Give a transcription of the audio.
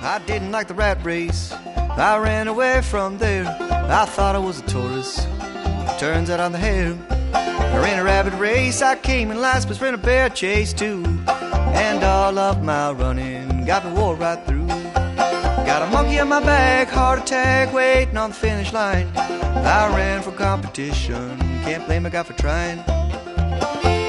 I didn't like the rat race. I ran away from there. I thought I was a tortoise. Turns out I'm the hare. I ran a rabbit race. I came in last, but ran a bear chase too. And all of my running got me wore right through. Got a monkey on my back, heart attack, waiting on the finish line. I ran for competition. Can't blame a guy for trying.